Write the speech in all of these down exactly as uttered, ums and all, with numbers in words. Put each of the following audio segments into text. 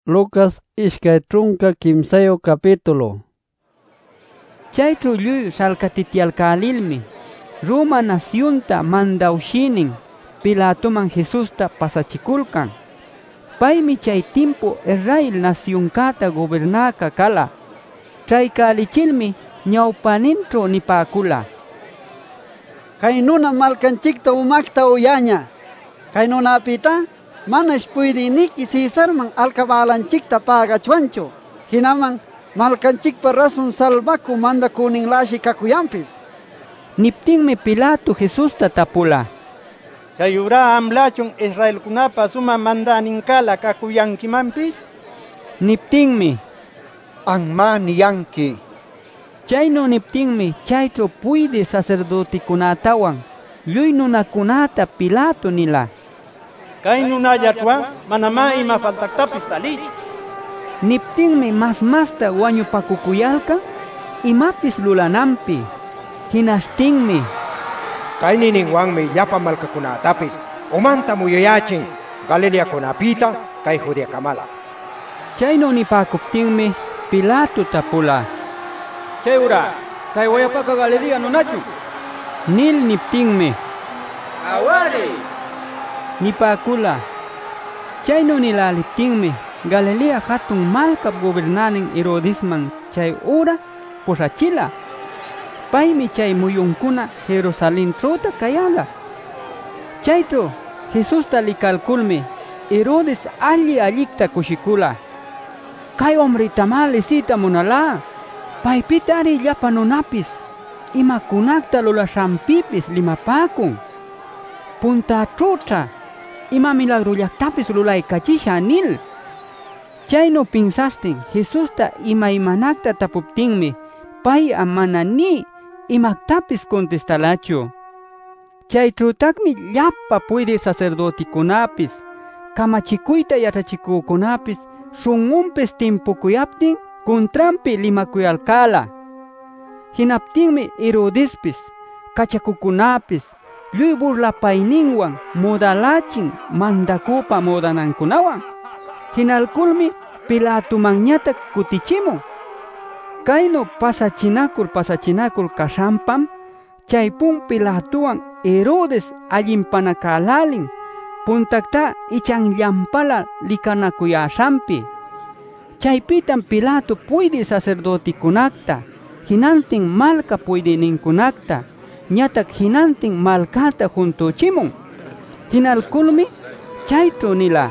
Lucas ishkay trunka kimsayo capítulo. Chaytru lluy salkatitialkalilmi Roma nacionta mandawshinin Pilatoman Jesusta pasachikulkan. Paymi chay timpo Israel nacionkata gobernaka kala. Traykalichilmi ñawpanintro nipakula. Kay nuna malkanchikta umakta uyaña. Kay nunapita manash puydiniki Cesarman alcabalanchikta pagachwancho. Hinaman malkanchikpa rasun salvaku mandakuninlashi kakuyampis. Niptinmi Pilato Jesusta tapula. Chayura amlachun Israel kunapa suma mandaninkala kakuyankimampis? Niptinmi Anma niyanki. Chayno niptinmi chaytro puyde sacerdotikunatawan lluy nunakunata Pilato nila. Kay nunallatwa manama ima faltaktapis talichu. Niptinmi mas masta wañupakukuyalka imapis lulanampi. Hinashtinmi Kay nininwanmi llapa malkakunatapis umanta muyuyachin Galilea kunapita kay Judea kamala. Chayno nipakuptinmi Pilato tapula. Chayura, kay wayapaka Galilea nunachu? Nil niptinmi Awari. nipakula. Chayno nilaliptinmi Galilea hatun malkap gobernanin Herodesman chay ura posachila. Paymi chay muyunkuna Jerusalén trota kayala. Chaytro Jesusta likalkulmi Herodes alli allikta kushikula. Kay hombrita malesita munala. Paypita ari llapa nunapis imakunakta lulashampipis limapakun. Punta trota ima milagrullaktapis lulaykachisha nil. Chayno pinsastin Jesusta ima imanakta tapuptinmi pay amana ni imaktapis contestalachu. Chaytrutakmi llapa puede sacerdotikunapis kamachikuyta yachachikukunapis shungunpis timpukuyaptin kontrampi limakuyalkala. Hinaptinmi Herodespis kachakukunapis lluy burlapayninwan modalachin mandakupa modanankunawan. Hinalkulmi Pilatomanñata kutichimun. Kayno pasachinakul pasachinakul kashampam chaypun Pilatuwan Herodes allimpanakallalin puntakta ichan llampala likanakuyashampi. Chaypitan Pilato puydi sacerdotikunakta hinantin malka puydininkunakta ñatak hinantin malkata juntuchimun. Hinalkulmi chaytro nila.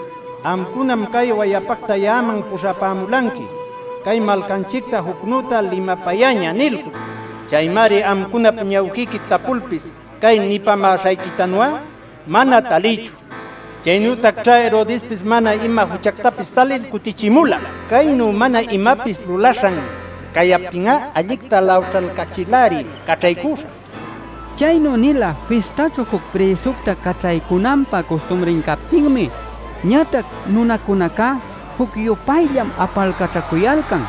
Amkunam kay wayapakta yaman pusapamulanki. Kay malkanchikta huknuta limapayaña nilku. Chaymari amkunap ñawkiki tapulpis kay nipamasaykitanwa mana talichu. Chaynutak cha Herodespis mana ima huchaktapis talil kutichimula. Kaynu mana imapis lulashan kayaptinga allikta lawchalkachilari kachaykusha. Chayno nila fistacho huk presukta kachaykunampa costumbrenkaptinmi ñatak nunakunaka huk yupayllam apalkachakuyalkan.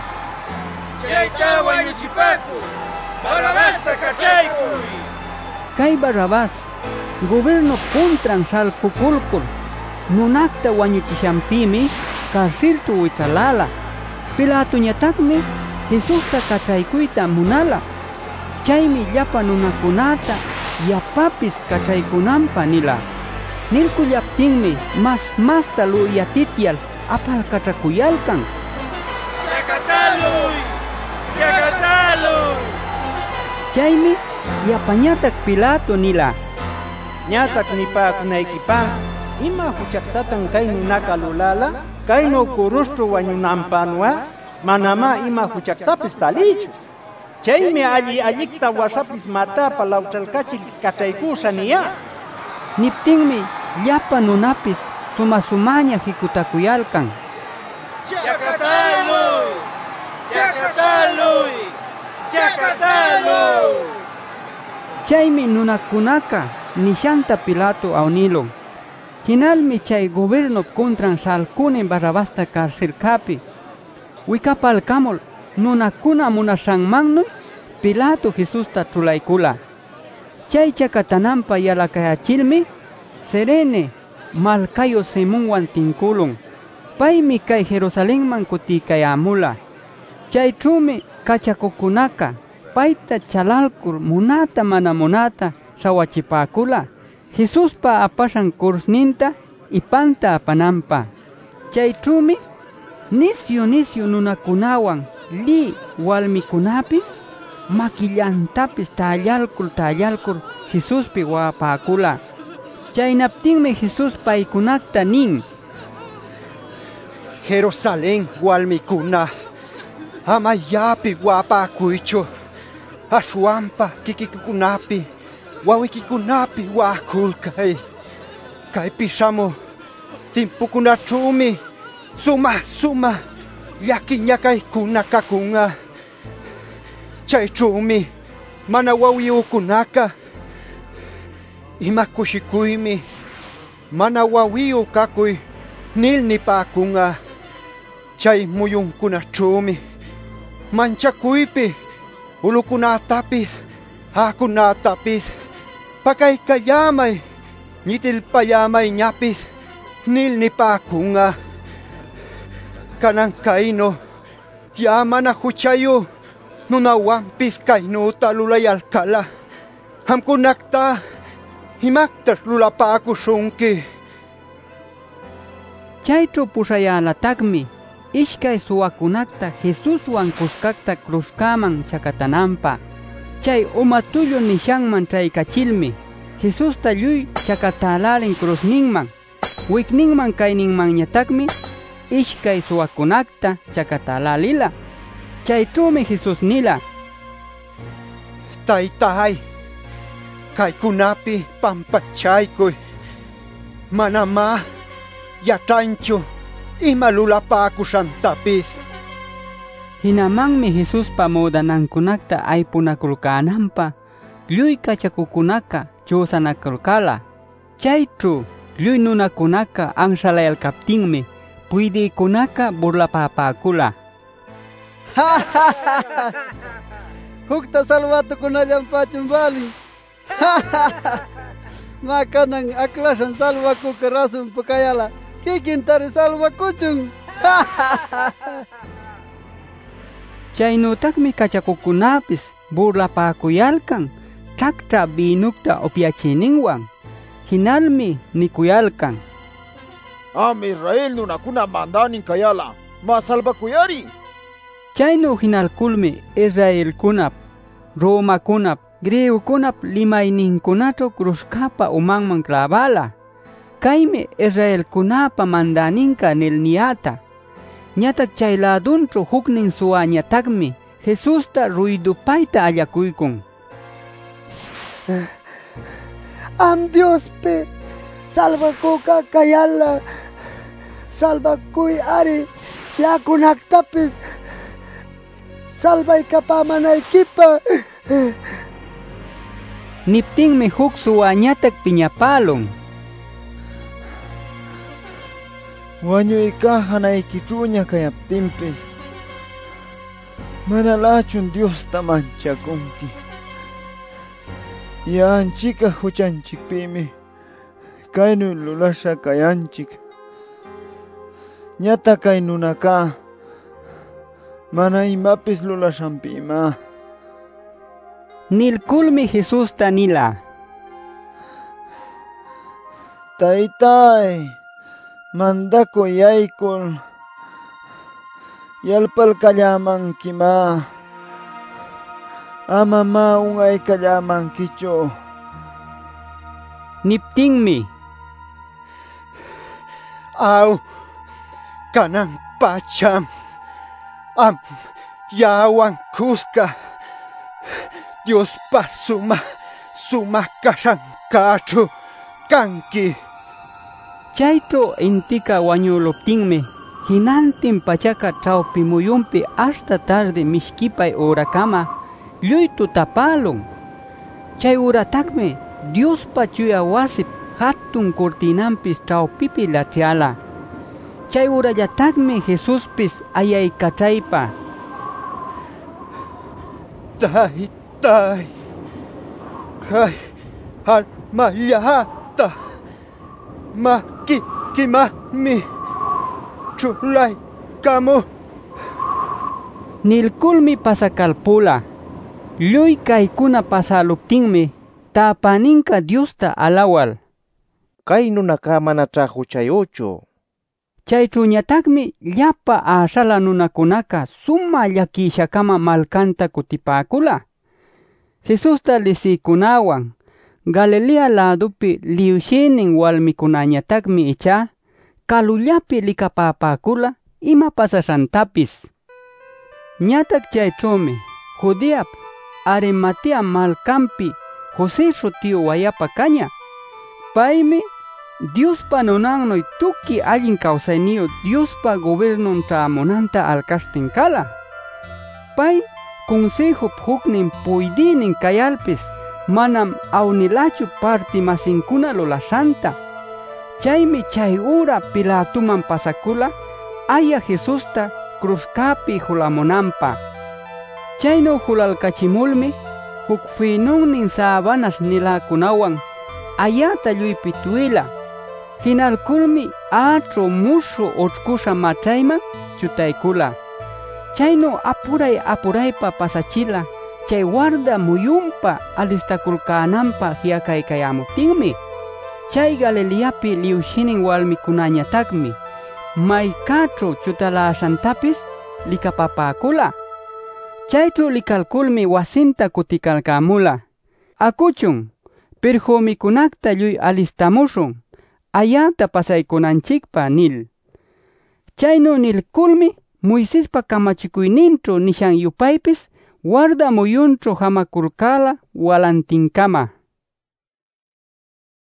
Chayta wañuchipaku, Barrabasta kachaykuy. Kay Barrabás gobierno puntran salkukulkul nunakta wañuchishampimi karsiltu wichalala. Pilato ñatakmi Jesusta kachaykuyta munala. Chaymi llapa nunakunata yapapis kachaykunampa nila. Nilkullaptinmi mas masta luyatitial apalkachakuyalkan. Chakataluy, chakataluy. Chaymi yapañatak Pilato nila. Ñatak nipakunaykipa ima huchaktatan kay nunaka lulala kayno kurustro wañunampanwa manama ima huchaktapis talichu. Chaymi alli allikta wasapis matapa lawchalkachil kachaykusha niya. Niptinmi llapa nunapis suma-sumaña hikutakuyalkan. Chakataluy, chakataluy, chakataluy. Chaymi nunakunaka nishanta Pilato awnilon. Hinalmi chay gobierno contran salkunin Barrabasta karsilkapi. Wikapalkamol nunakuna munashanmannuy Pilato Jesusta trulaykula. Chay chakatanampa yalakayachilmi serene malkayo Simonwan tinkulun. Paymi kay Jerusalenman kutikayamula. Chayćhumi kachakukunaka payta chalalkur munata mana munata sawachipaakula Jesuspa apashan kursninta ipanta apananpa. Chayćhumi nisyu nisyu nunakunawan li walmikunapis makillantapis tallalkur tallalkur Jesuspi wapaakula. Chaynaptinmi Jesus paykunakta nin: Jerusalén walmikuna, amayapi wapaakuychu, ashwanpa kikikunapi wawikikunapi waakulkay. Kaypi shamuq timpukunaćhumi suma suma llakiñakaykuna kakunqa. Chayćhumi mana wawiyukunaka ima kushikuymi mana wawiyu kakuy nil nipaakunqa. Chay muyunkunaćhumi manchakuypi ulukunatapis hakunatapis pakaykallamay ñitilpallamayñapis nil nipaakunqa. Kanan kaynu ya mana huchayu nunawanpis kaynuta lulayalkala, hamkunakta imaqtash lulapaakushunki. Chayćhu pushayalataqmi ishkay suwakunakta Jesuswan kuskakta cruzkaman chakatananpa. Chay umatullu nishanman traykachilmi Jesusta lluy chakatalaalin cruzninman. Wikninman kayninmanñataqmi ishkay suwakunakta chakatalaalila. Chayćhumi Jesus nila: Taytay, kaykunapi pampachaykuy. Manama yachanchu ima lulapaakushantapis. Hinamanmi Jesuspa mudanankunakta aypunakulkananpa lluy kachakukunaka chusanakulkala. Chayćhu lluy nunakunaka anshalayalkaptinmi puydiykunaka burlapapaakula. Hukta salvatukunallanpachum bali. Makanan aklashan salvakuka rasun pakayala kikintari salvakuchun. Chaynutaqmi kachakukunapis burlapaakuyalkan chaqcha binukta upyachininwan. Hinalmi nikuyalkan: Am Israel nunakuna mandanin kayala ma salvakuyari. Chaynu hinalkulmi Israelkunap, Romakunap, Greukunap limayninkunaćhu cruzkapa umanman clavala. Kaymi Israelkunapa mandaninka nil niyata. Ñataq chay ladunćhu huknin suwañataqmi Jesusta ruydupayta allakuykun. Am Diospe salvakuka kayala salvakuy ari yakunaktapis salvaykapamanaykipa. Niptinmi huk suwañataq piñapalun: Wañuyqa hanaykićhuña kayaptinpis manalachun Diosta manchakunki. Yanchika huchanchikpimi kaynu lulasha kayanchik. Ñata kay nunaka mana imapis lulashanpima. Nilkulmi Jesusta nila: Taytay, mandakuy yaykul yalpalkallaamankima. Ama ma unqaykallamankichu. Niptinmi: Aw, kanan pacham am yawan kuska Diospa suma suma kashankaćhu kanki. Chayćhu intika wañuluptinmi hinantin pachaka chawpi muyunpi hasta tarde mishkipay urakama lluy tutapalun. Chay urataqmi Diospa chuya wasip hatun kurtinampis chawpipi lachiala. Chay urallataqmi Jesuspis ayaykachaypa: Taytay, kay almallata makikimaqmi chulay kamu. Nilkulmi pasakalpula. Lluy kaykuna pasaluptinmi tapaninka Diosta alawal. Kay nunaka mana trahuchayuchu. Chaychuñatakmi llapa ashala nunakunaka suma llakishakama malkanta kutipakula. Jesusta lisikunawan Galilea ladupi liushinin walmikunañatakmi icha kalullapi likapapakula ima pasashantapis. Ñatak chaychumi Judeap Arimatea malkampi José shutiyu wayapa kaña. Paymi Diospa nunannoy tuki allin kawsayniyu Diospa gobernun traamunanta alkashtin kala. Pay consejop huknin puydinin kayalpis manam awnilachu parti masinkuna lulashanta. Chaymi chay ura Pilatuman pasakula aya Jesusta cruzkapi hulamunanpa. Chayno hulalkachimulmi huk finunnin sabanas nilakunawan ayata lluypi tuila. Hinalkulmi atro musho ochkusha machayman chutaykula. Chayno apuray apuraypa pasachila chay warda muyunpa alistakulkananpa hiyakaykayamutinmi. Chay Galileapi liushinin walmikunañatakmi maykatro chutalasantapis likapapakula. Chaytro likalkulmi wasinta kutikalkamula. Akuchun, perfumikunakta lluy alistamushun ayata pasaykunanchikpa nil. Chayno nilkulmi Moisespa kamachikuynincho nishan yupaypis warda muyuncho hamakurkala walantinkama.